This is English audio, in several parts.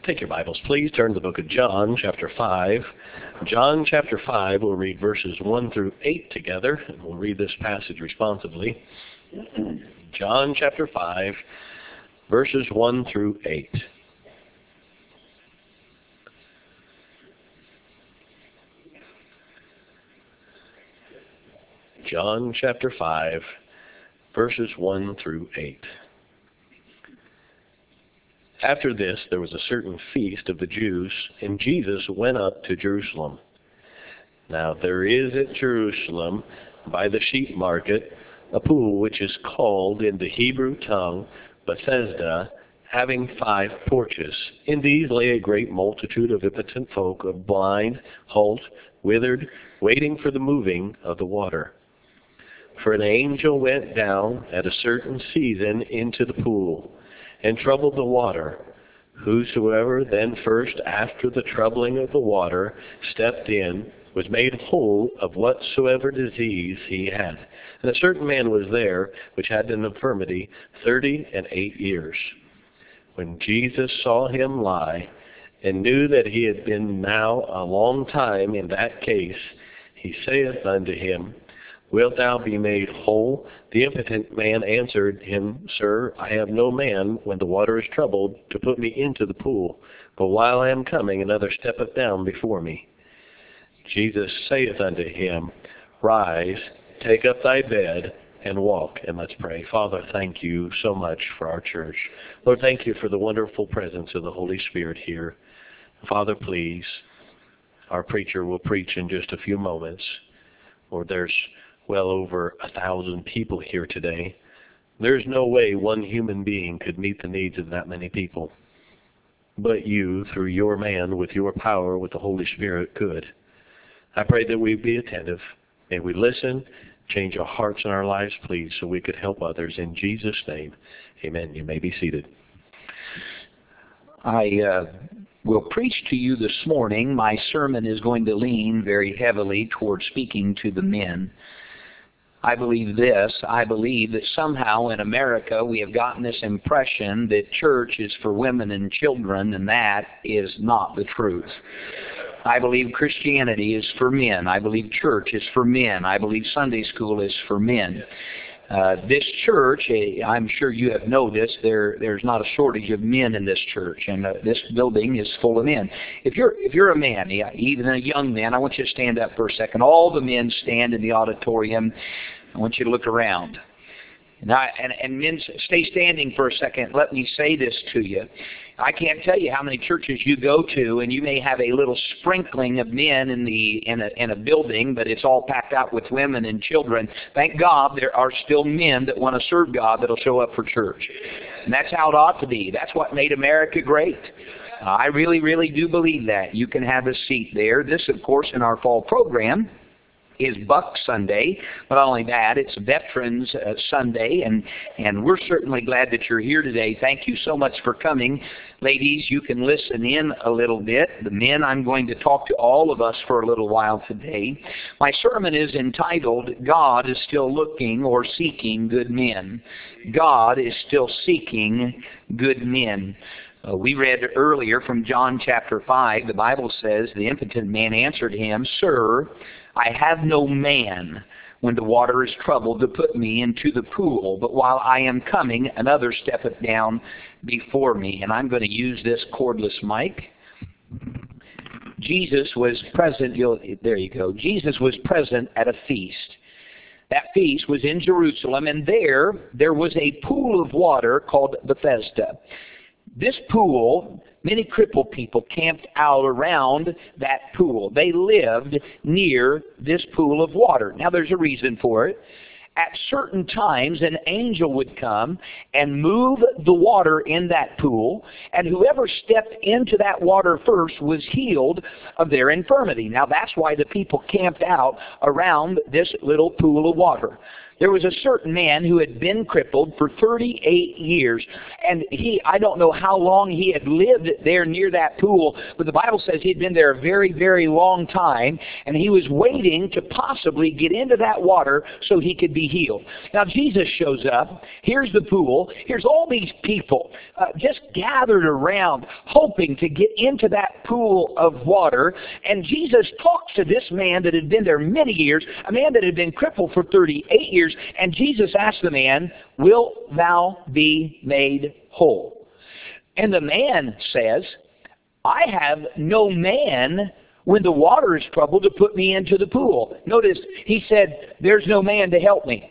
Take your Bibles, please. Turn to the book of John, chapter 5. John, chapter 5, we'll read verses 1 through 8 together, and we'll read this passage responsively. John, chapter 5, verses 1 through 8. John, chapter 5, verses 1 through 8. After this, there was a certain feast of the Jews, and Jesus went up to Jerusalem. Now there is at Jerusalem, by the sheep market, a pool which is called in the Hebrew tongue Bethesda, having 5 porches. In these lay a great multitude of impotent folk, of blind, halt, withered, waiting for the moving of the water. For an angel went down at a certain season into the pool, and troubled the water. Whosoever then first, after the troubling of the water, stepped in, was made whole of whatsoever disease he had. And a certain man was there, which had an infirmity 38 years. When Jesus saw him lie, and knew that he had been now a long time in that case, he saith unto him, Wilt thou be made whole? The impotent man answered him, Sir, I have no man, when the water is troubled, to put me into the pool. But while I am coming, another steppeth down before me. Jesus saith unto him, Rise, take up thy bed, and walk. And let's pray. Father, thank you so much for our church. Lord, thank you for the wonderful presence of the Holy Spirit here. Father, please, our preacher will preach in just a few moments. Lord, there's well over 1,000 people here today. There's no way one human being could meet the needs of that many people. But you, through your man, with your power, with the Holy Spirit, could. I pray that we be attentive. May we listen, change our hearts and our lives, please, so we could help others. In Jesus' name, amen. You may be seated. I will preach to you this morning. My sermon is going to lean very heavily towards speaking to the men. I believe this. I believe that somehow in America we have gotten this impression that church is for women and children, and that is not the truth. I believe Christianity is for men. I believe church is for men. I believe Sunday school is for men. This church, I'm sure you have noticed, there's not a shortage of men in this church, and this building is full of men. If you're a man, even a young man, I want you to stand up for a second. All the men stand in the auditorium. I want you to look around. And men, stay standing for a second. Let me say this to you. I can't tell you how many churches you go to, and you may have a little sprinkling of men in a building, but it's all packed out with women and children. Thank God there are still men that want to serve God that'll show up for church. And that's how it ought to be. That's what made America great. I really, really do believe that. You can have a seat there. This, of course, in our fall program is Buck Sunday. But not only that, it's Veterans Sunday, and we're certainly glad that you're here today. Thank you so much for coming. Ladies, you can listen in a little bit. The men, I'm going to talk to all of us for a little while today. My sermon is entitled, God is Still Looking or Seeking Good Men. God is still seeking good men. We read earlier from John chapter 5, the Bible says, the impotent man answered him, Sir, I have no man when the water is troubled to put me into the pool, but while I am coming, another steppeth down before me. And I'm going to use this cordless mic. Jesus was present, there you go. Jesus was present at a feast. That feast was in Jerusalem, and there was a pool of water called Bethesda. This pool, many crippled people camped out around that pool. They lived near this pool of water. Now, there's a reason for it. At certain times, an angel would come and move the water in that pool, and whoever stepped into that water first was healed of their infirmity. Now, that's why the people camped out around this little pool of water. There was a certain man who had been crippled for 38 years. And I don't know how long he had lived there near that pool, but the Bible says he'd been there a very, very long time. And he was waiting to possibly get into that water so he could be healed. Now Jesus shows up. Here's the pool. Here's all these people just gathered around hoping to get into that pool of water. And Jesus talks to this man that had been there many years, a man that had been crippled for 38 years. And Jesus asked the man, "Wilt thou be made whole?" And the man says, "I have no man when the water is troubled to put me into the pool." Notice, he said, "There's no man to help me."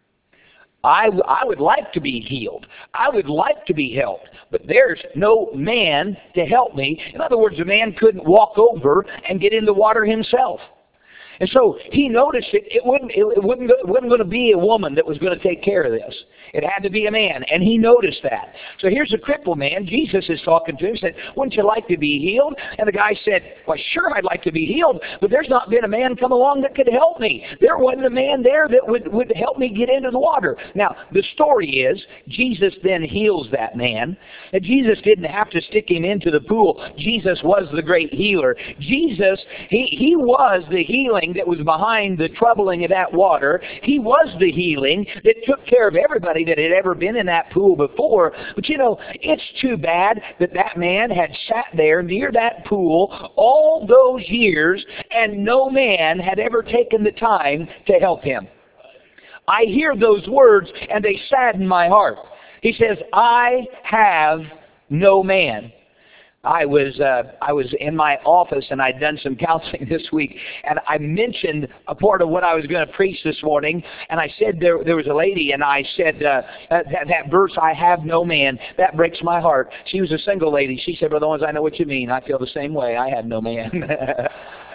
I would like to be healed. I would like to be helped. But there's no man to help me. In other words, the man couldn't walk over and get in the water himself. And so he noticed it wasn't going to be a woman that was going to take care of this. It had to be a man, and he noticed that. So here's a crippled man. Jesus is talking to him. He said, "Wouldn't you like to be healed?" And the guy said, "Well, sure, I'd like to be healed, but there's not been a man come along that could help me. There wasn't a man there that would help me get into the water." Now, the story is, Jesus then heals that man. And Jesus didn't have to stick him into the pool. Jesus was the great healer. Jesus, he was the healing that was behind the troubling of that water. He was the healing that took care of everybody that had ever been in that pool before. But you know, it's too bad that that man had sat there near that pool all those years and no man had ever taken the time to help him. I hear those words and they sadden my heart. He says, "I have no man." I was in my office and I'd done some counseling this week, and I mentioned a part of what I was going to preach this morning, and I said there was a lady, and I said that verse, "I have no man," that breaks my heart. She was a single lady. She said, "Brother Owens, I know what you mean. I feel the same way. I have no man."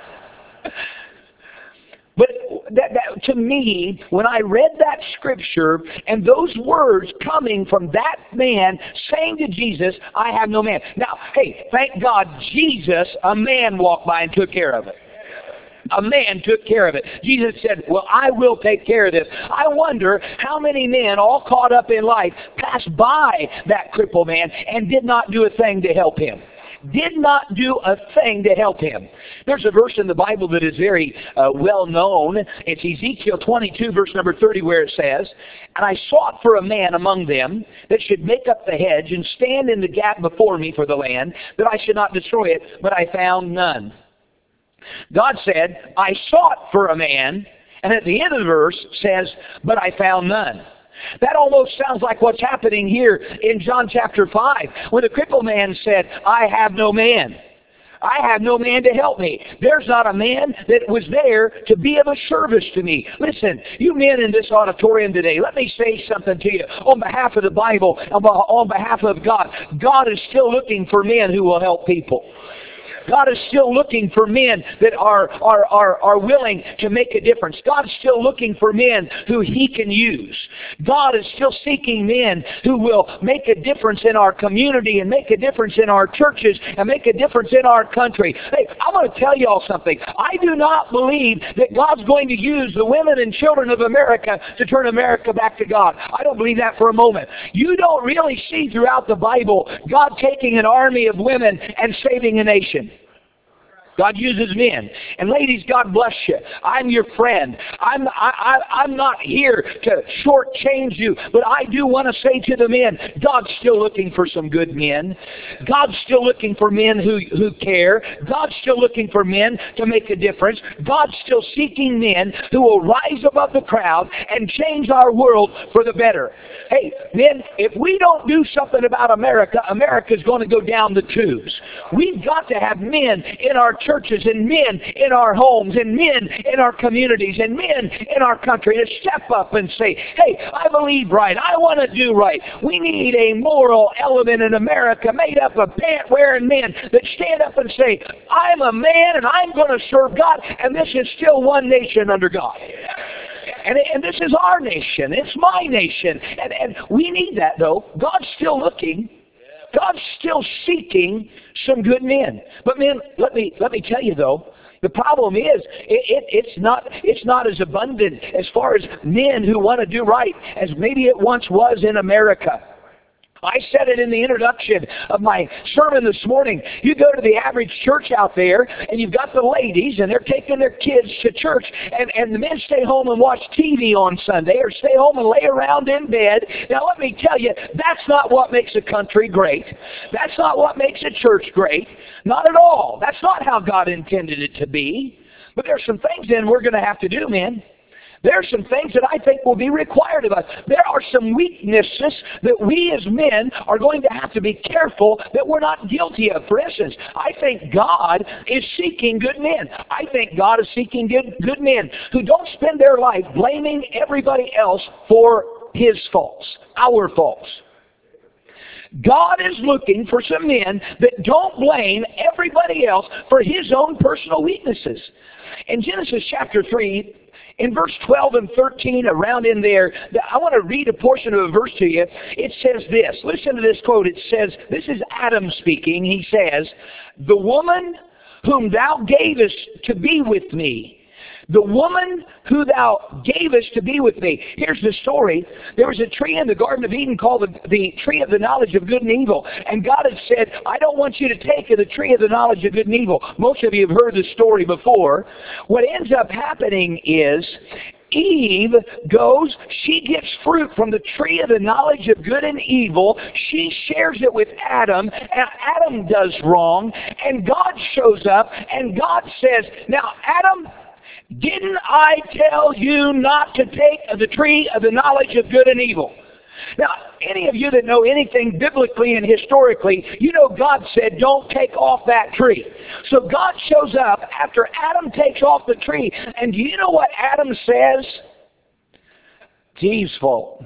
But that, to me, when I read that scripture and those words coming from that man saying to Jesus, "I have no man." Now, hey, thank God Jesus, a man walked by and took care of it. A man took care of it. Jesus said, "Well, I will take care of this." I wonder how many men, all caught up in life, passed by that crippled man and did not do a thing to help him. Did not do a thing to help him. There's a verse in the Bible that is very well known. It's Ezekiel 22, verse number 30, where it says, "And I sought for a man among them that should make up the hedge and stand in the gap before me for the land, that I should not destroy it, but I found none." God said, "I sought for a man," and at the end of the verse says, "But I found none." That almost sounds like what's happening here in John chapter 5, when the crippled man said, "I have no man. I have no man to help me. There's not a man that was there to be of a service to me." Listen, you men in this auditorium today, let me say something to you on behalf of the Bible, on behalf of God. God is still looking for men who will help people. God is still looking for men that are willing to make a difference. God's still looking for men who He can use. God is still seeking men who will make a difference in our community and make a difference in our churches and make a difference in our country. Hey, I'm going to tell you all something. I do not believe that God's going to use the women and children of America to turn America back to God. I don't believe that for a moment. You don't really see throughout the Bible God taking an army of women and saving a nation. God uses men. And ladies, God bless you. I'm your friend. I'm not here to shortchange you, but I do want to say to the men, God's still looking for some good men. God's still looking for men who care. God's still looking for men to make a difference. God's still seeking men who will rise above the crowd and change our world for the better. Hey, men, if we don't do something about America, America's going to go down the tubes. We've got to have men in our churches and men in our homes and men in our communities and men in our country to step up and say, hey, I believe right. I want to do right. We need a moral element in America made up of pant-wearing men that stand up and say, I'm a man and I'm going to serve God, and this is still one nation under God. And this is our nation. It's my nation. And we need that, though. God's still looking. God's still seeking some good men. But men, let me tell you, though, The problem is, it's not as abundant as far as men who want to do right as maybe it once was in America. I said it in the introduction of my sermon this morning. You go to the average church out there, and you've got the ladies, and they're taking their kids to church, and the men stay home and watch TV on Sunday, or stay home and lay around in bed. Now, let me tell you, that's not what makes a country great. That's not what makes a church great. Not at all. That's not how God intended it to be. But there's some things then we're going to have to do, men. There are some things that I think will be required of us. There are some weaknesses that we as men are going to have to be careful that we're not guilty of. For instance, I think God is seeking good men. I think God is seeking good men who don't spend their life blaming everybody else for His faults, our faults. God is looking for some men that don't blame everybody else for His own personal weaknesses. In Genesis chapter 3, in verse 12 and 13, around in there, I want to read a portion of a verse to you. It says this. Listen to this quote. It says, this is Adam speaking. He says, "The woman whom thou gavest to be with me, the woman who thou gavest to be with me." Here's the story. There was a tree in the Garden of Eden called the tree of the knowledge of good and evil. And God had said, I don't want you to take of the tree of the knowledge of good and evil. Most of you have heard this story before. What ends up happening is Eve goes, she gets fruit from the tree of the knowledge of good and evil. She shares it with Adam, and Adam does wrong. And God shows up, and God says, now Adam, didn't I tell you not to take of the tree of the knowledge of good and evil? Now, any of you that know anything biblically and historically, you know God said, don't take off that tree. So God shows up after Adam takes off the tree. And do you know what Adam says? It's Eve's fault.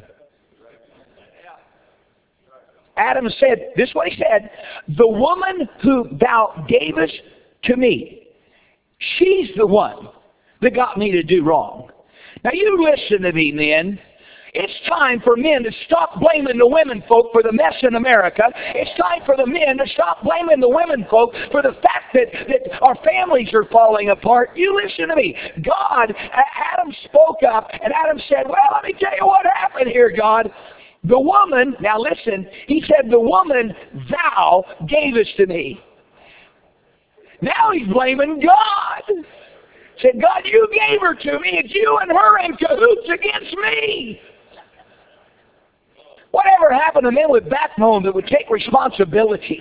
Adam said, this is what he said, "The woman who thou gavest to me, she's the one that got me to do wrong." Now you listen to me, men. It's time for men to stop blaming the women folk for the mess in America. It's time for the men to stop blaming the women folk for the fact that our families are falling apart. You listen to me. Adam spoke up, and Adam said, well, let me tell you what happened here, God. The woman, now listen, he said, the woman thou gavest to me. Now he's blaming God. Said, God, you gave her to me. It's you and her in cahoots against me. Whatever happened to men with backbone that would take responsibility?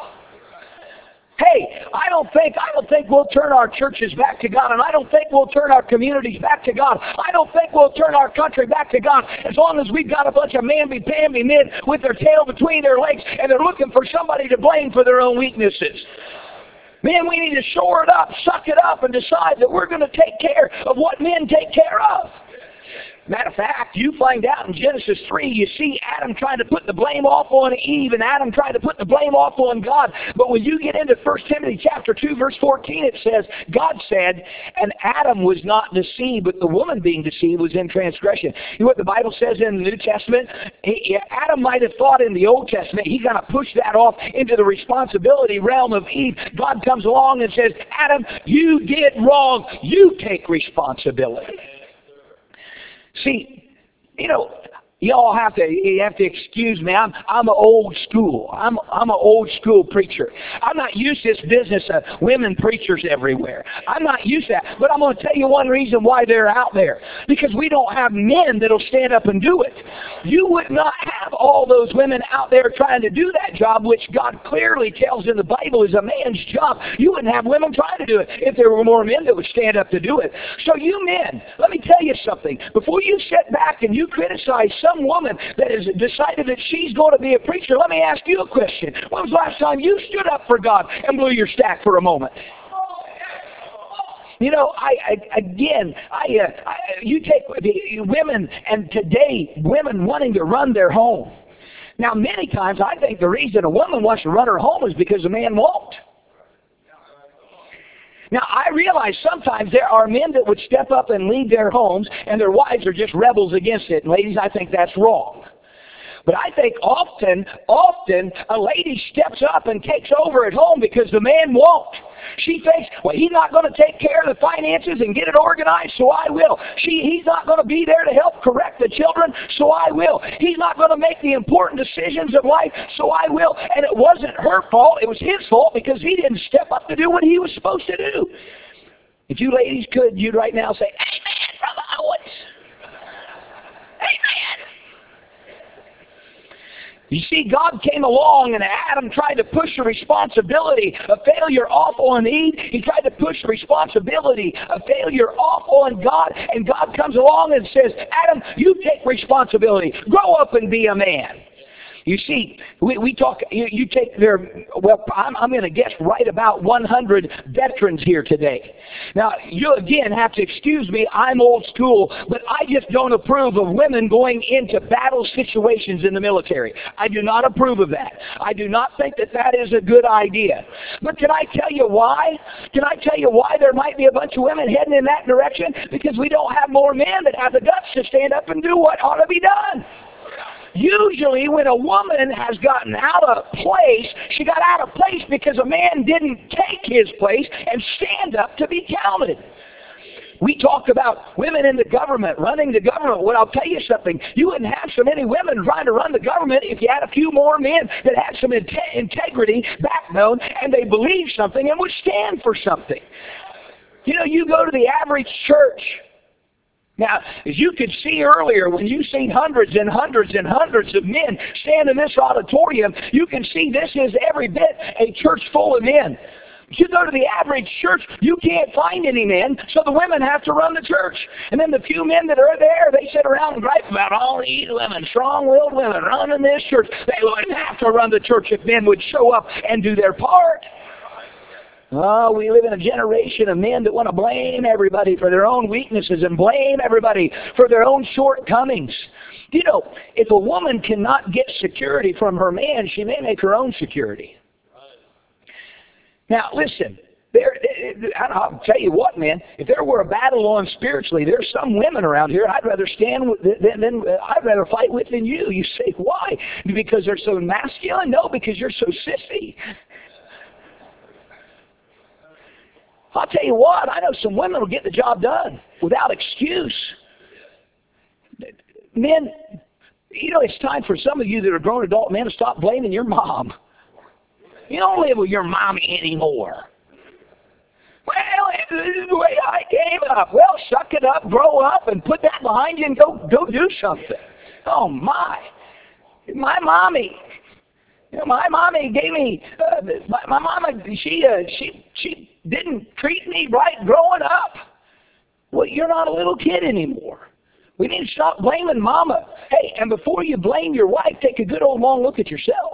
Hey, I don't think we'll turn our churches back to God, and I don't think we'll turn our communities back to God. I don't think we'll turn our country back to God as long as we've got a bunch of mamby-pamby men with their tail between their legs, and they're looking for somebody to blame for their own weaknesses. Man, we need to shore it up, suck it up, and decide that we're going to take care of what men take care of. Matter of fact, you find out in Genesis 3, you see Adam trying to put the blame off on Eve, and Adam trying to put the blame off on God. But when you get into 1 Timothy chapter 2, verse 14, it says, God said, and Adam was not deceived, but the woman being deceived was in transgression. You know what the Bible says in the New Testament? Adam might have thought in the Old Testament, he kind of pushed that off into the responsibility realm of Eve. God comes along and says, Adam, you did wrong. You take responsibility. See, you have to excuse me. I'm old school. I'm an old school preacher. I'm not used to this business of women preachers everywhere. I'm not used to that. But I'm going to tell you one reason why they're out there. Because we don't have men that'll stand up and do it. You would not have all those women out there trying to do that job, which God clearly tells in the Bible is a man's job. You wouldn't have women trying to do it if there were more men that would stand up to do it. So you men, let me tell you something. Before you sit back and you criticize some woman that has decided that she's going to be a preacher, let me ask you a question. When was the last time you stood up for God and blew your stack for a moment? You take the women, and today, women wanting to run their home. Now, many times, I think the reason a woman wants to run her home is because a man won't. Now, I realize sometimes there are men that would step up and leave their homes, and their wives are just rebels against it. And ladies, I think that's wrong. But I think often a lady steps up and takes over at home because the man won't. She thinks, well, he's not going to take care of the finances and get it organized, so I will. He's not going to be there to help correct the children, so I will. He's not going to make the important decisions of life, so I will. And it wasn't her fault, it was his fault because he didn't step up to do what he was supposed to do. If you ladies could, you'd right now say, amen, Brother Owens. Amen. You see, God came along and Adam tried to push the responsibility of failure off on Eve. He tried to push the responsibility of failure off on God. And God comes along and says, Adam, you take responsibility. Grow up and be a man. You see, we talk, you take their, well, I'm going to guess right about 100 veterans here today. Now, you again have to excuse me, I'm old school, but I just don't approve of women going into battle situations in the military. I do not approve of that. I do not think that that is a good idea. But can I tell you why? Can I tell you why there might be a bunch of women heading in that direction? Because we don't have more men that have the guts to stand up and do what ought to be done. Usually when a woman has gotten out of place, she got out of place because a man didn't take his place and stand up to be counted. We talk about women in the government, running the government. Well, I'll tell you something. You wouldn't have so many women trying to run the government if you had a few more men that had some integrity, backbone, and they believed something and would stand for something. You know, you go to the average church. Now, as you could see earlier, when you've seen hundreds and hundreds and hundreds of men stand in this auditorium, you can see this is every bit a church full of men. You go to the average church, you can't find any men, so the women have to run the church. And then the few men that are there, they sit around and gripe about all these women, strong-willed women running this church. They wouldn't have to run the church if men would show up and do their part. Oh, we live in a generation of men that want to blame everybody for their own weaknesses and blame everybody for their own shortcomings. You know, if a woman cannot get security from her man, she may make her own security. Now, listen, I'll tell you what, man, if there were a battle on spiritually, there's some women around here I'd rather I'd rather fight with than you. You say, why? Because they're so masculine? No, because you're so sissy. I'll tell you what, I know some women will get the job done without excuse. Men, you know, it's time for some of you that are grown adult men to stop blaming your mom. You don't live with your mommy anymore. Well, it's the way I came up. Well, suck it up, grow up, and put that behind you and go do something. Oh, my mommy. You know, my mommy gave me, my mama, she didn't treat me right growing up. Well, you're not a little kid anymore. We need to stop blaming mama. Hey, and before you blame your wife, take a good old long look at yourself.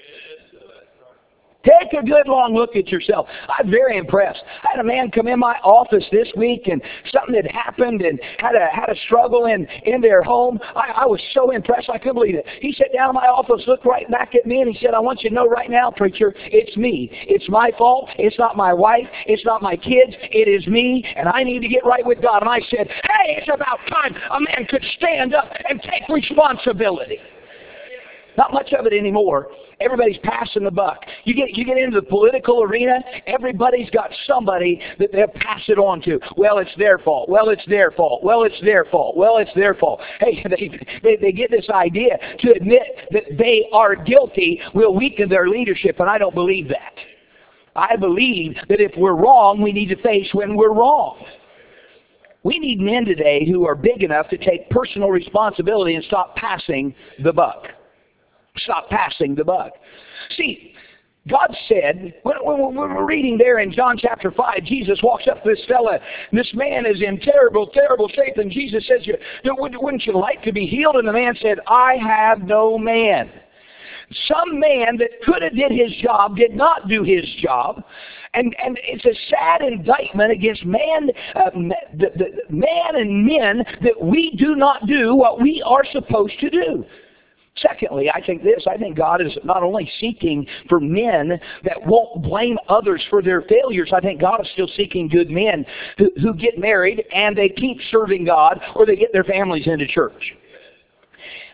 Take a good long look at yourself. I'm very impressed. I had a man come in my office this week and something had happened and had a struggle in their home. I was so impressed I couldn't believe it. He sat down in my office, looked right back at me, and he said, I want you to know right now, preacher, it's me. It's my fault. It's not my wife. It's not my kids. It is me, and I need to get right with God. And I said, hey, it's about time a man could stand up and take responsibility. Not much of it anymore. Everybody's passing the buck. You get into the political arena, everybody's got somebody that they'll pass it on to. Well, it's their fault. Well, it's their fault. Well, it's their fault. Well, it's their fault. Hey, they get this idea to admit that they are guilty will weaken their leadership, and I don't believe that. I believe that if we're wrong, we need to face when we're wrong. We need men today who are big enough to take personal responsibility and stop passing the buck. Stop passing the buck. See, God said, when we're reading there in John chapter 5, Jesus walks up to this fella. This man is in terrible, terrible shape. And Jesus says, wouldn't you like to be healed? And the man said, I have no man. Some man that could have did his job did not do his job. And it's a sad indictment against man and men that we do not do what we are supposed to do. Secondly, I think God is not only seeking for men that won't blame others for their failures. I think God is still seeking good men who get married and they keep serving God or they get their families into church.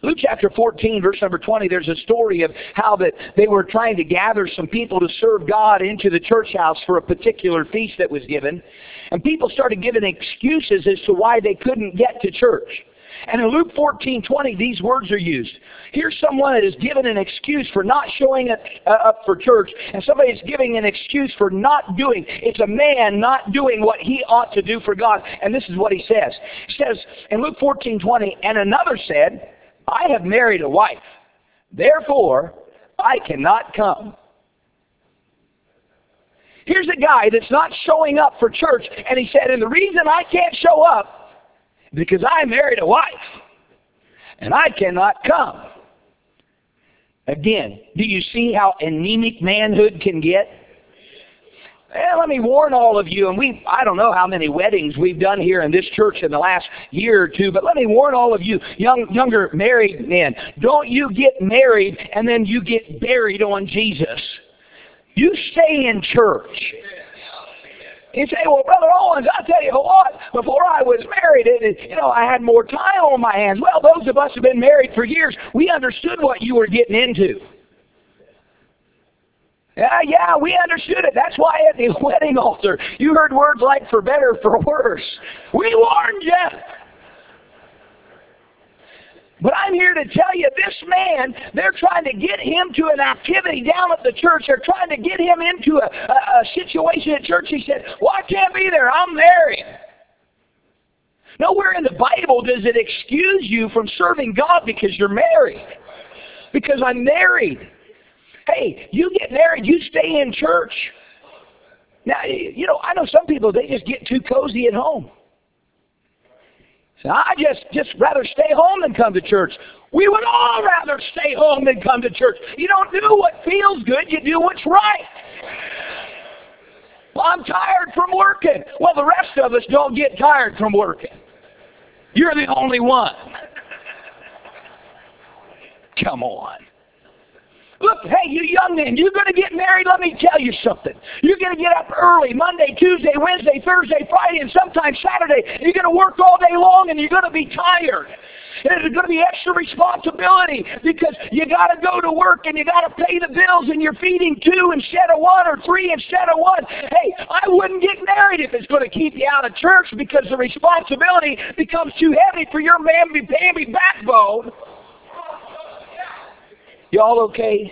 Luke chapter 14, verse number 20, there's a story of how that they were trying to gather some people to serve God into the church house for a particular feast that was given. And people started giving excuses as to why they couldn't get to church. And in Luke 14:20, these words are used. Here's someone that is given an excuse for not showing up for church, and somebody is giving an excuse for not doing. It's a man not doing what he ought to do for God. And this is what he says. He says in Luke 14:20, and another said, I have married a wife, therefore I cannot come. Here's a guy that's not showing up for church, and he said, and the reason I can't show up because I married a wife, and I cannot come. Again, do you see how anemic manhood can get? And let me warn all of you, and I don't know how many weddings we've done here in this church in the last year or two, but let me warn all of you younger married men, don't you get married and then you get buried on Jesus. You stay in church. You say, well, Brother Owens, I'll tell you what, before I was married, I had more time on my hands. Well, those of us who have been married for years, we understood what you were getting into. Yeah, we understood it. That's why at the wedding altar, you heard words like for better, for worse. We warned you. But I'm here to tell you, this man, they're trying to get him to an activity down at the church. They're trying to get him into a situation at church. He said, well, I can't be there. I'm married. Nowhere in the Bible does it excuse you from serving God because you're married. Because I'm married. Hey, you get married, you stay in church. Now, I know some people, they just get too cozy at home. I just rather stay home than come to church. We would all rather stay home than come to church. You don't do what feels good, you do what's right. Well, I'm tired from working. Well, the rest of us don't get tired from working. You're the only one. Come on. Look, hey, you young men, you're going to get married, let me tell you something. You're going to get up early, Monday, Tuesday, Wednesday, Thursday, Friday, and sometimes Saturday. You're going to work all day long, and you're going to be tired. And there's going to be extra responsibility because you got to go to work, and you got to pay the bills, and you're feeding 2 instead of 1 or 3 instead of 1. Hey, I wouldn't get married if it's going to keep you out of church because the responsibility becomes too heavy for your mamby-pamby backbone. Y'all okay?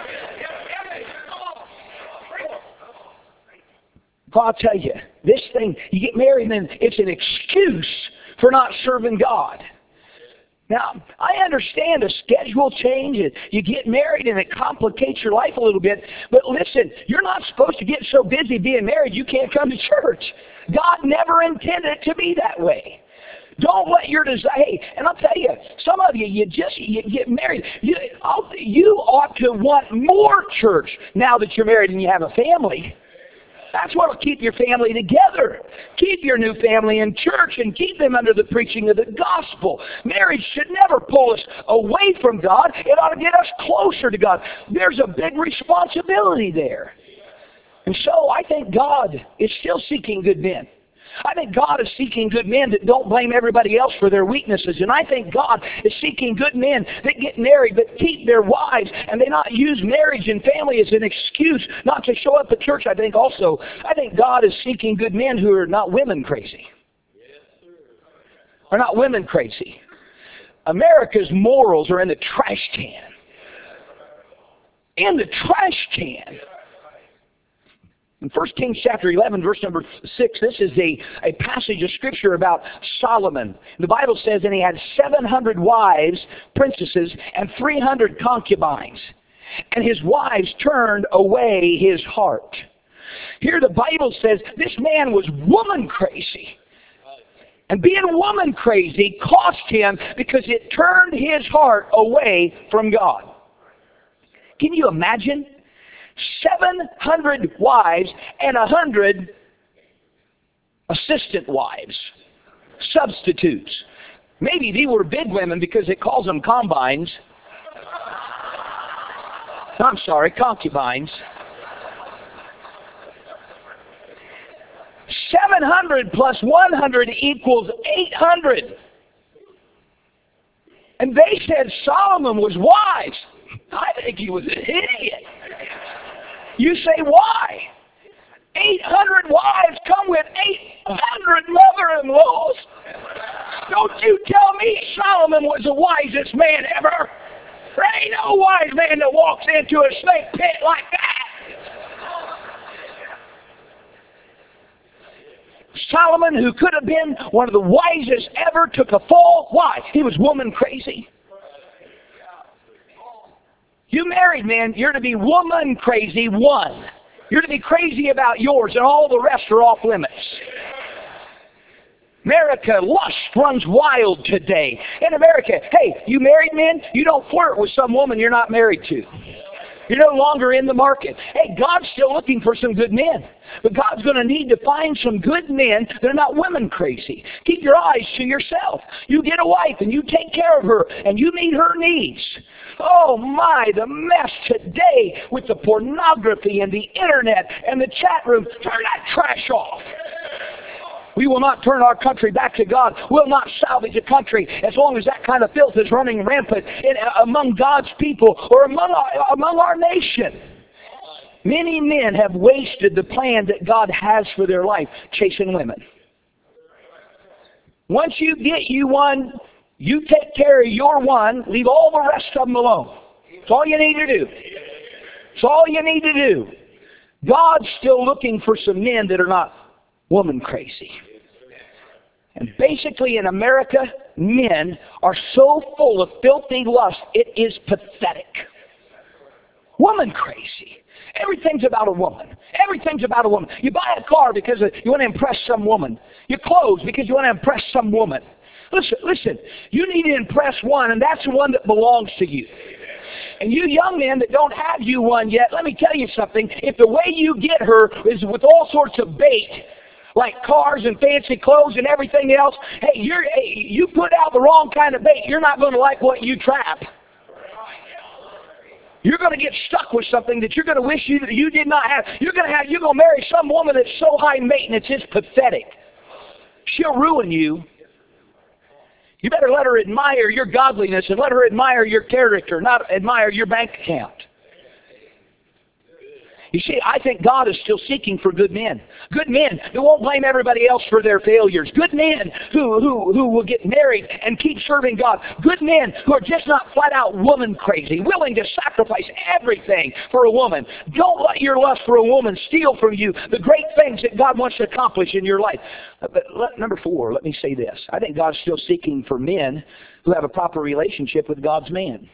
Well, I'll tell you, this thing, you get married and then it's an excuse for not serving God. Now, I understand a schedule change. You get married and it complicates your life a little bit. But listen, you're not supposed to get so busy being married you can't come to church. God never intended it to be that way. Don't let your desire, hey, and I'll tell you, some of you, you get married. You ought to want more church now that you're married and you have a family. That's what will keep your family together. Keep your new family in church and keep them under the preaching of the gospel. Marriage should never pull us away from God. It ought to get us closer to God. There's a big responsibility there. And so I think God is still seeking good men. I think God is seeking good men that don't blame everybody else for their weaknesses. And I think God is seeking good men that get married but keep their wives and they not use marriage and family as an excuse not to show up at church. I think God is seeking good men who are not women crazy. Are not women crazy. America's morals are in the trash can. In the trash can. In 1 Kings chapter 11, verse number 6, this is a passage of Scripture about Solomon. The Bible says, and he had 700 wives, princesses, and 300 concubines. And his wives turned away his heart. Here the Bible says this man was woman crazy. And being woman crazy cost him because it turned his heart away from God. Can you imagine? 700 wives and 100 assistant wives, substitutes. Maybe they were big women because it calls them combines. I'm sorry, concubines. 700 plus 100 equals 800. And they said Solomon was wise. I think he was an idiot. You say, why? 800 wives come with 800 mother-in-laws. Don't you tell me Solomon was the wisest man ever. There ain't no wise man that walks into a snake pit like that. Solomon, who could have been one of the wisest ever, took a fall. Why? He was woman crazy. You married men, you're to be woman crazy, one. You're to be crazy about yours, and all the rest are off limits. America, lust runs wild today. In America, hey, you married men, you don't flirt with some woman you're not married to. You're no longer in the market. Hey, God's still looking for some good men. But God's going to need to find some good men that are not women crazy. Keep your eyes to yourself. You get a wife and you take care of her and you meet her needs. Oh my, the mess today with the pornography and the internet and the chat room. Turn that trash off. We will not turn our country back to God. We'll not salvage a country as long as that kind of filth is running rampant among God's people or among our nation. Many men have wasted the plan that God has for their life, chasing women. Once you get you one, you take care of your one, leave all the rest of them alone. That's all you need to do. That's all you need to do. God's still looking for some men that are not woman crazy. And basically in America, men are so full of filthy lust, it is pathetic. Woman crazy. Everything's about a woman. Everything's about a woman. You buy a car because you want to impress some woman. You clothes because you want to impress some woman. Listen, you need to impress one, and that's the one that belongs to you. And you young men that don't have you one yet, let me tell you something. If the way you get her is with all sorts of bait, like cars and fancy clothes and everything else, hey, you put out the wrong kind of bait, you're not going to like what you trap. You're going to get stuck with something that you're going to wish you did not have. You're going to marry some woman that's so high maintenance, it's pathetic. She'll ruin you. You better let her admire your godliness and let her admire your character, not admire your bank account. You see, I think God is still seeking for good men. Good men who won't blame everybody else for their failures. Good men who will get married and keep serving God. Good men who are just not flat out woman crazy, willing to sacrifice everything for a woman. Don't let your lust for a woman steal from you the great things that God wants to accomplish in your life. But number 4, let me say this. I think God's still seeking for men who have a proper relationship with God's man.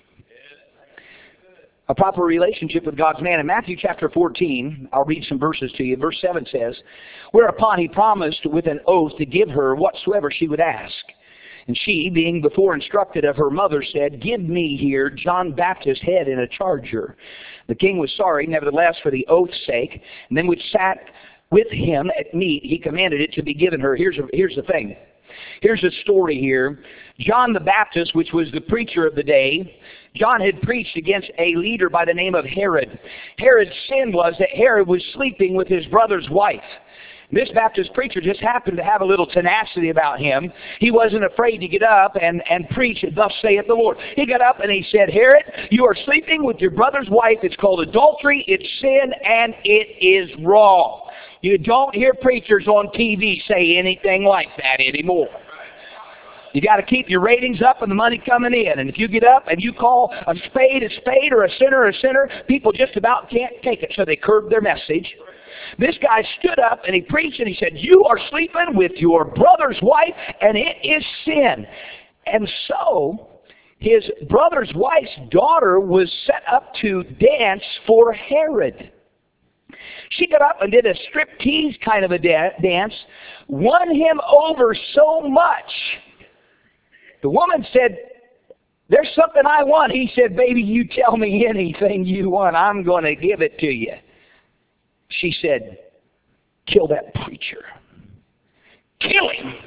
A proper relationship with God's man. In Matthew chapter 14, I'll read some verses to you. Verse 7 says, "Whereupon he promised with an oath to give her whatsoever she would ask. And she, being before instructed of her mother, said, Give me here John Baptist's head in a charger. The king was sorry, nevertheless, for the oath's sake. And then which sat with him at meat, he commanded it to be given her." Here's the thing. Here's the story here. John the Baptist, which was the preacher of the day, John had preached against a leader by the name of Herod. Herod's sin was that Herod was sleeping with his brother's wife. This Baptist preacher just happened to have a little tenacity about him. He wasn't afraid to get up and preach, "Thus saith the Lord." He got up and he said, "Herod, you are sleeping with your brother's wife. It's called adultery, it's sin, and it is wrong." You don't hear preachers on TV say anything like that anymore. You got to keep your ratings up and the money coming in. And if you get up and you call a spade or a sinner, people just about can't take it. So they curb their message. This guy stood up and he preached and he said, "You are sleeping with your brother's wife and it is sin." And so his brother's wife's daughter was set up to dance for Herod. She got up and did a striptease kind of a dance, won him over so much. The woman said, "There's something I want." He said, "Baby, you tell me anything you want. I'm going to give it to you." She said, "Kill that preacher. Kill him."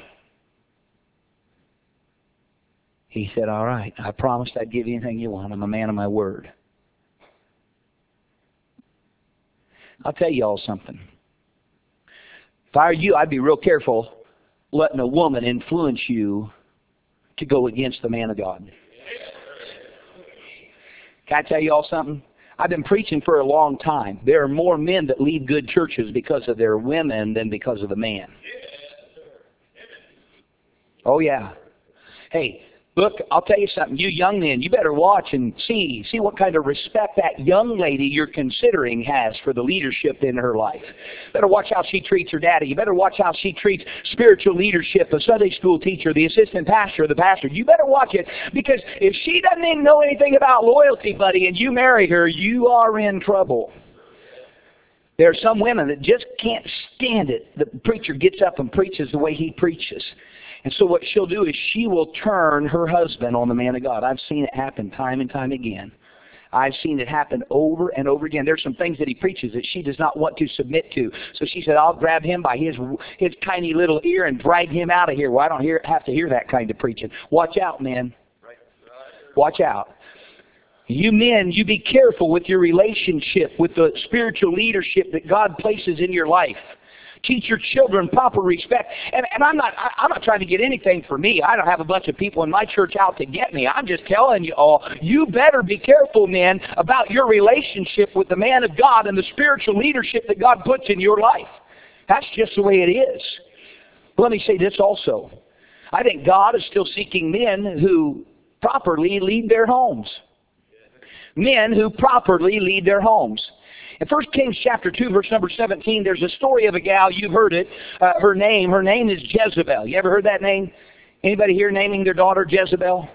He said, "All right, I promised I'd give you anything you want. I'm a man of my word." I'll tell you all something. If I were you, I'd be real careful letting a woman influence you to go against the man of God. Can I tell you all something? I've been preaching for a long time. There are more men that leave good churches because of their women than because of the man. Oh, yeah. Hey, look, I'll tell you something. You young men, you better watch and see what kind of respect that young lady you're considering has for the leadership in her life. Better watch how she treats her daddy. You better watch how she treats spiritual leadership, the Sunday school teacher, the assistant pastor, the pastor. You better watch it, because if she doesn't even know anything about loyalty, buddy, and you marry her, you are in trouble. There are some women that just can't stand it. The preacher gets up and preaches the way he preaches. And so what she'll do is she will turn her husband on the man of God. I've seen it happen time and time again. I've seen it happen over and over again. There's some things that he preaches that she does not want to submit to. So she said, I'll grab him by his tiny little ear and drag him out of here. Well, I don't have to hear that kind of preaching. Watch out, men. Watch out. You men, you be careful with your relationship with the spiritual leadership that God places in your life. Teach your children proper respect. And I'm not trying to get anything for me. I don't have a bunch of people in my church out to get me. I'm just telling you all, you better be careful, men, about your relationship with the man of God and the spiritual leadership that God puts in your life. That's just the way it is. Let me say this also. I think God is still seeking men who properly lead their homes. Men who properly lead their homes. In 1 Kings chapter 2, verse number 17, there's a story of a gal. You've heard it. Her name is Jezebel. You ever heard that name? Anybody here naming their daughter Jezebel?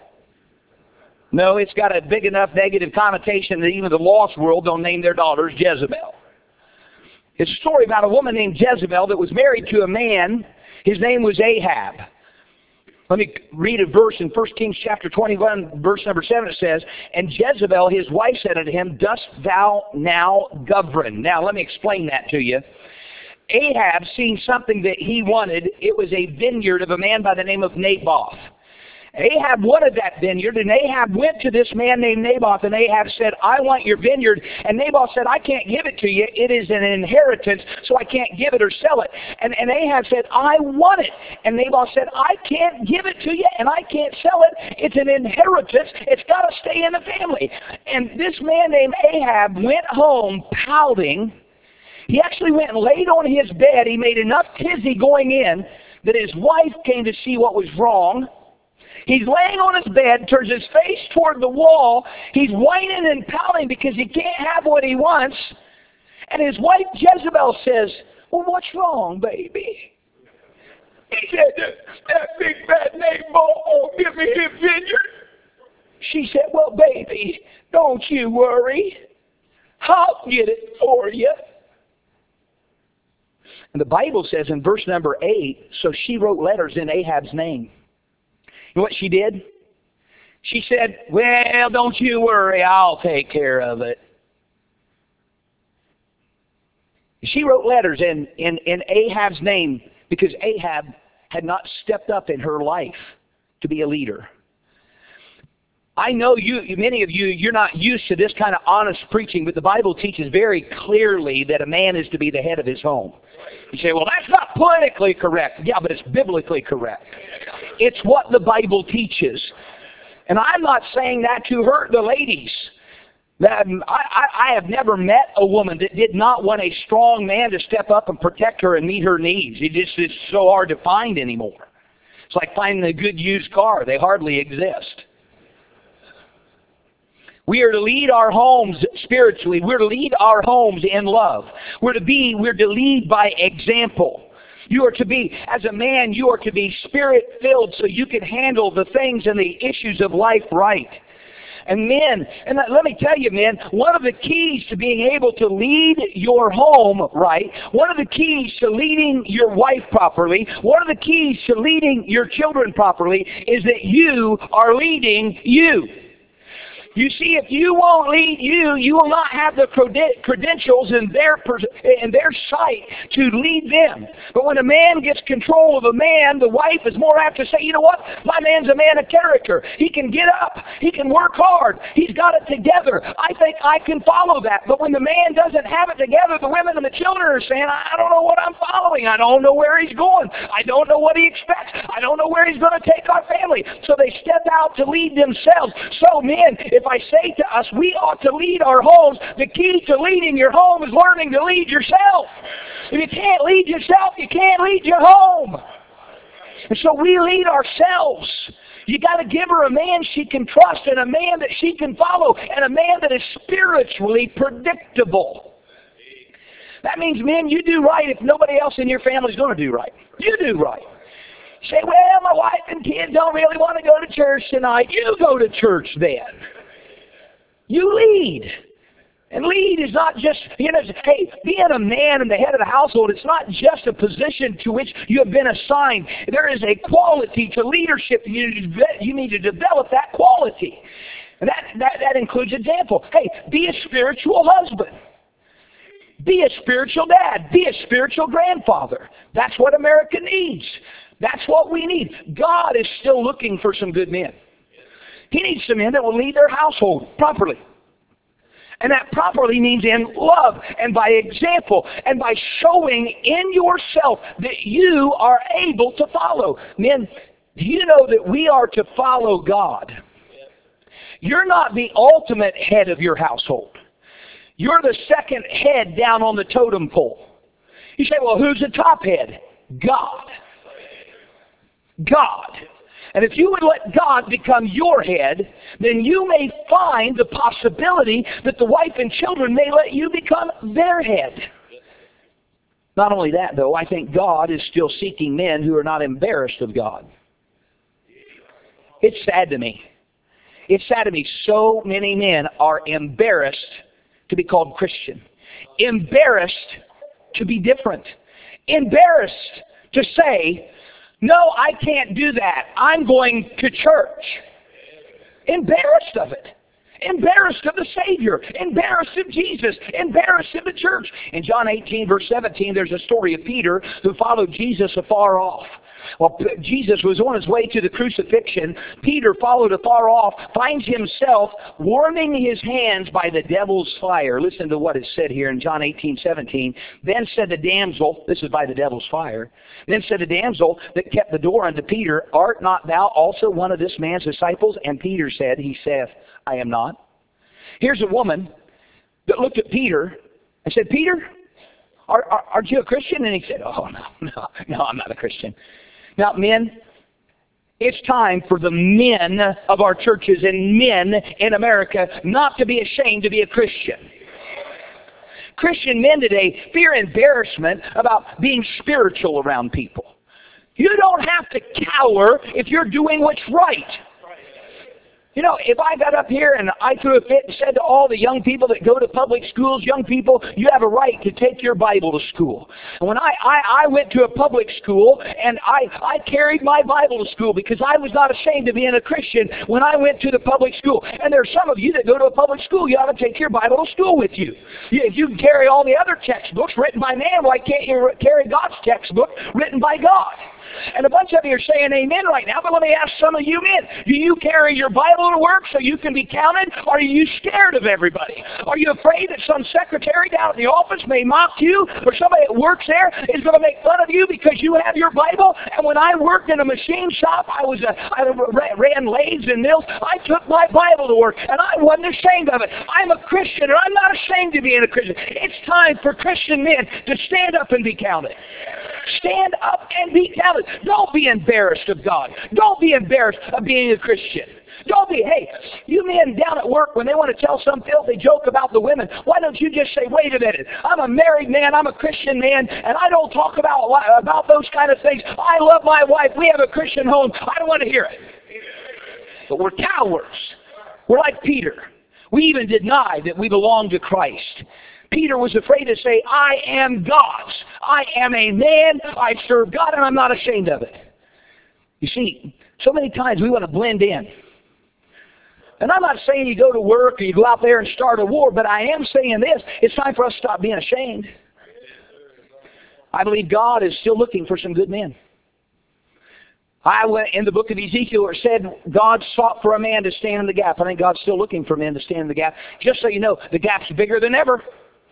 No, it's got a big enough negative connotation that even the lost world don't name their daughters Jezebel. It's a story about a woman named Jezebel that was married to a man. His name was Ahab. Let me read a verse in 1 Kings chapter 21, verse number 7. It says, And Jezebel, his wife, said unto him, Dost thou now govern? Now, let me explain that to you. Ahab, seeing something that he wanted, it was a vineyard of a man by the name of Naboth. Ahab wanted that vineyard, and Ahab went to this man named Naboth, and Ahab said, I want your vineyard. And Naboth said, I can't give it to you. It is an inheritance, so I can't give it or sell it. And Ahab said, I want it. And Naboth said, I can't give it to you, and I can't sell it. It's an inheritance. It's got to stay in the family. And this man named Ahab went home pouting. He actually went and laid on his bed. He made enough tizzy going in that his wife came to see what was wrong. He's laying on his bed, turns his face toward the wall. He's whining and pouting because he can't have what he wants. And his wife Jezebel says, well, what's wrong, baby? He said, that big bad Naboth won't give me his vineyard. She said, well, baby, don't you worry. I'll get it for you. And the Bible says in verse number 8, so she wrote letters in Ahab's name. You know what she did? She said, well, don't you worry, I'll take care of it. She wrote letters in Ahab's name because Ahab had not stepped up in her life to be a leader. I know many of you, you're not used to this kind of honest preaching, but the Bible teaches very clearly that a man is to be the head of his home. You say, well, that's not politically correct. Yeah, but it's biblically correct. It's what the Bible teaches. And I'm not saying that to hurt the ladies. I have never met a woman that did not want a strong man to step up and protect her and meet her needs. It's so hard to find anymore. It's like finding a good used car. They hardly exist. We are to lead our homes spiritually. We're to lead our homes in love. We're to lead by example. You are to be, as a man, you are to be spirit-filled so you can handle the things and the issues of life right. And men, and let me tell you, men, one of the keys to being able to lead your home right, one of the keys to leading your wife properly, one of the keys to leading your children properly is that you are leading you. You see, if you won't lead you will not have the credentials in their sight to lead them. But when a man gets control of a man, the wife is more apt to say, you know what? My man's a man of character. He can get up. He can work hard. He's got it together. I think I can follow that. But when the man doesn't have it together, the women and the children are saying, I don't know what I'm following. I don't know where he's going. I don't know what he expects. I don't know where he's going to take our family. So they step out to lead themselves. So men, if if I say to us, we ought to lead our homes, the key to leading your home is learning to lead yourself. If you can't lead yourself, you can't lead your home. And so we lead ourselves. You got to give her a man she can trust, and a man that she can follow, and a man that is spiritually predictable. That means, men, you do right if nobody else in your family is going to do right. You do right. You say, well, my wife and kids don't really want to go to church tonight. You go to church then. You lead. And lead is not just, hey, being a man and the head of the household, it's not just a position to which you have been assigned. There is a quality to leadership. You need to develop that quality. And that includes example. Hey, be a spiritual husband. Be a spiritual dad. Be a spiritual grandfather. That's what America needs. That's what we need. God is still looking for some good men. He needs some men that will lead their household properly. And that properly means in love and by example and by showing in yourself that you are able to follow. Men, do you know that we are to follow God? You're not the ultimate head of your household. You're the second head down on the totem pole. You say, well, who's the top head? God. God. And if you would let God become your head, then you may find the possibility that the wife and children may let you become their head. Not only that, though, I think God is still seeking men who are not embarrassed of God. It's sad to me. It's sad to me. So many men are embarrassed to be called Christian. Embarrassed to be different. Embarrassed to say, no, I can't do that. I'm going to church. Embarrassed of it. Embarrassed of the Savior. Embarrassed of Jesus. Embarrassed of the church. In John 18, verse 17, there's a story of Peter who followed Jesus afar off. While Jesus was on his way to the crucifixion, Peter followed afar off, finds himself warming his hands by the devil's fire. Listen to what is said here in John 18:17. Then said the damsel, this is by the devil's fire, then said the damsel that kept the door unto Peter, art not thou also one of this man's disciples? And Peter said, he saith, I am not. Here's a woman that looked at Peter and said, Peter, aren't you a Christian? And he said, oh, no, I'm not a Christian. Now, men, it's time for the men of our churches and men in America not to be ashamed to be a Christian. Christian men today fear embarrassment about being spiritual around people. You don't have to cower if you're doing what's right. You know, if I got up here and I threw a fit and said to all the young people that go to public schools, young people, you have a right to take your Bible to school. And when I went to a public school and I carried my Bible to school because I was not ashamed of being a Christian when I went to the public school. And there are some of you that go to a public school, you ought to take your Bible to school with you. If you can carry all the other textbooks written by man, why can't you carry God's textbook written by God? And a bunch of you are saying amen right now, but let me ask some of you men, do you carry your Bible to work so you can be counted? Or are you scared of everybody? Are you afraid that some secretary down at the office may mock you, or somebody that works there is going to make fun of you because you have your Bible? And when I worked in a machine shop, I ran lathes and mills, I took my Bible to work, and I wasn't ashamed of it. I'm a Christian, and I'm not ashamed of being a Christian. It's time for Christian men to stand up and be counted. Stand up and be counted. Don't be embarrassed of God. Don't be embarrassed of being a Christian. Don't be, hey, you men down at work, when they want to tell some filthy joke about the women, why don't you just say, wait a minute, I'm a married man, I'm a Christian man, and I don't talk about those kind of things. I love my wife, we have a Christian home, I don't want to hear it. But we're cowards. We're like Peter. We even deny that we belong to Christ. Peter was afraid to say, I am God's. I am a man, I serve God, and I'm not ashamed of it. You see, so many times we want to blend in. And I'm not saying you go to work or you go out there and start a war, but I am saying this, it's time for us to stop being ashamed. I believe God is still looking for some good men. I went in the book of Ezekiel, it said God sought for a man to stand in the gap. I think God's still looking for men to stand in the gap. Just so you know, the gap's bigger than ever.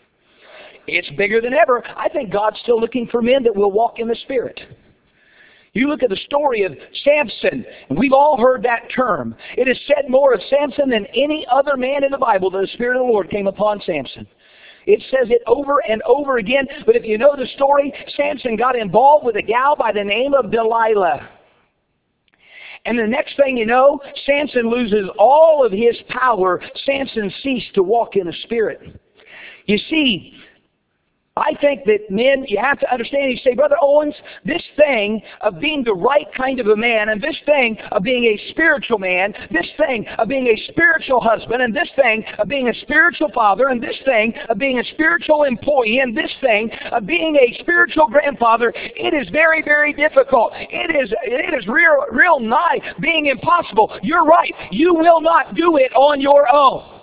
It's bigger than ever. I think God's still looking for men that will walk in the Spirit. You look at the story of Samson, and we've all heard that term. It is said more of Samson than any other man in the Bible that the Spirit of the Lord came upon Samson. It says it over and over again, but if you know the story, Samson got involved with a gal by the name of Delilah. And the next thing you know, Samson loses all of his power. Samson ceased to walk in the Spirit. You see, I think that men, you have to understand, you say, Brother Owens, this thing of being the right kind of a man, and this thing of being a spiritual man, this thing of being a spiritual husband, and this thing of being a spiritual father, and this thing of being a spiritual employee, and this thing of being a spiritual grandfather, it is very, very difficult. It is real nigh being impossible. You're right. You will not do it on your own.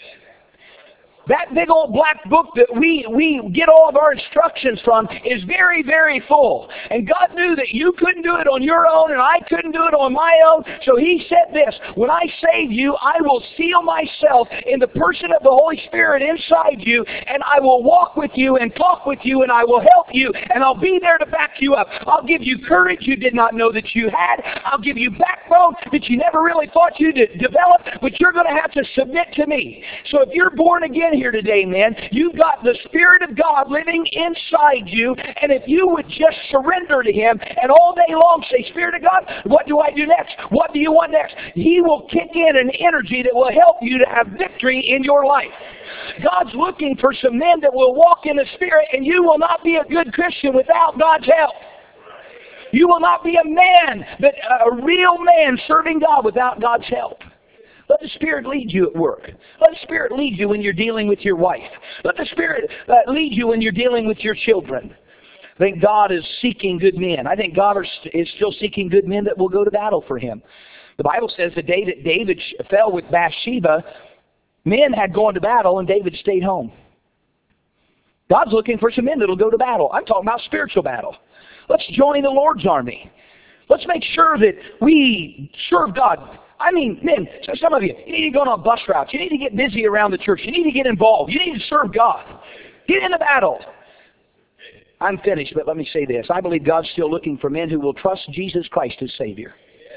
That big old black book that we get all of our instructions from is very, very full. And God knew that you couldn't do it on your own and I couldn't do it on my own. So He said this, when I save you, I will seal myself in the person of the Holy Spirit inside you, and I will walk with you and talk with you, and I will help you, and I'll be there to back you up. I'll give you courage you did not know that you had. I'll give you backbone that you never really thought you would develop, but you're going to have to submit to me. So if you're born again here today, man, you've got the Spirit of God living inside you, and if you would just surrender to Him and all day long say, Spirit of God, what do I do next? What do you want next? He will kick in an energy that will help you to have victory in your life. God's looking for some men that will walk in the Spirit, and you will not be a good Christian without God's help. You will not be a man, a real man serving God without God's help. Let the Spirit lead you at work. Let the Spirit lead you when you're dealing with your wife. Let the Spirit lead you when you're dealing with your children. I think God is seeking good men. I think God is still seeking good men that will go to battle for Him. The Bible says the day that David fell with Bathsheba, men had gone to battle and David stayed home. God's looking for some men that will go to battle. I'm talking about spiritual battle. Let's join the Lord's army. Let's make sure that we serve God. I mean, men, some of you need to go on bus routes. You need to get busy around the church. You need to get involved. You need to serve God. Get in the battle. I'm finished, but let me say this. I believe God's still looking for men who will trust Jesus Christ as Savior.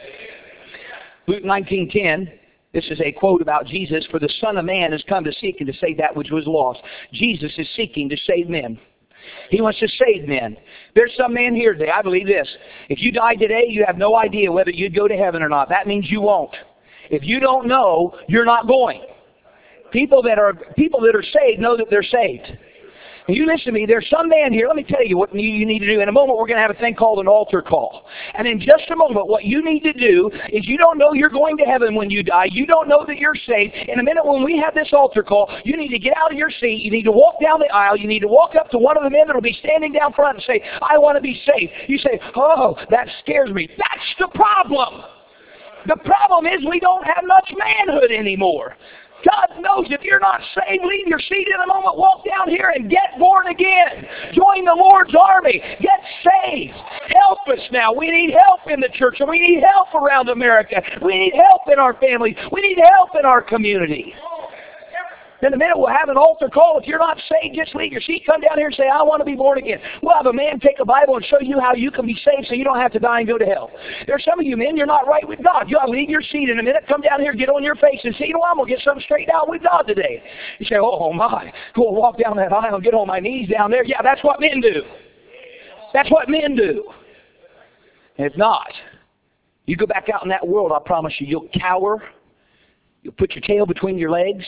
Luke 19:10, this is a quote about Jesus. For the Son of Man has come to seek and to save that which was lost. Jesus is seeking to save men. He wants to save men. There's some man here today, I believe this. If you died today, you have no idea whether you'd go to heaven or not. That means you won't. If you don't know, you're not going. People that are saved know that they're saved. And you listen to me, there's some man here, let me tell you what you need to do. In a moment, we're going to have a thing called an altar call. And in just a moment, what you need to do is you don't know you're going to heaven when you die. You don't know that you're saved. In a minute, when we have this altar call, you need to get out of your seat. You need to walk down the aisle. You need to walk up to one of the men that will be standing down front and say, I want to be saved. You say, oh, that scares me. That's the problem. The problem is we don't have much manhood anymore. God knows if you're not saved, leave your seat in a moment, walk down here and get born again. Join the Lord's army. Get saved. Help us now. We need help in the church, and we need help around America. We need help in our families. We need help in our community. In a minute, we'll have an altar call. If you're not saved, just leave your seat. Come down here and say, I want to be born again. We'll have a man take a Bible and show you how you can be saved so you don't have to die and go to hell. There's some of you men, you're not right with God. You ought to leave your seat in a minute. Come down here, get on your face and say, you know what, I'm going to get something straightened out with God today. You say, oh my, go walk down that aisle and get on my knees down there. Yeah, that's what men do. That's what men do. And if not, you go back out in that world, I promise you, you'll cower. You'll put your tail between your legs.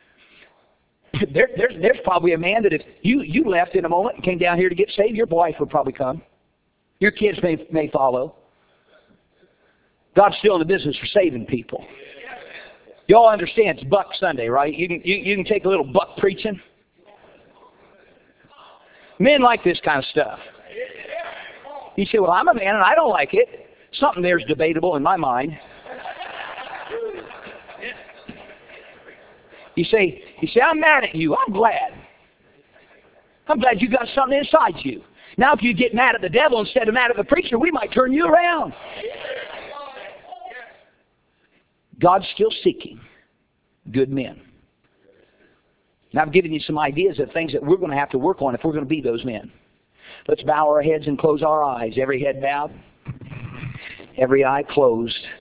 There's probably a man that if you left in a moment and came down here to get saved, your wife would probably come. Your kids may follow. God's still in the business for saving people. Y'all understand it's Buck Sunday, right? You can take a little buck preaching. Men like this kind of stuff. You say, well, I'm a man and I don't like it. Something there's debatable in my mind. You say, I'm mad at you. I'm glad. I'm glad you got something inside you. Now if you get mad at the devil instead of mad at the preacher, we might turn you around. God's still seeking good men. Now I've given you some ideas of things that we're going to have to work on if we're going to be those men. Let's bow our heads and close our eyes. Every head bowed. every eye closed.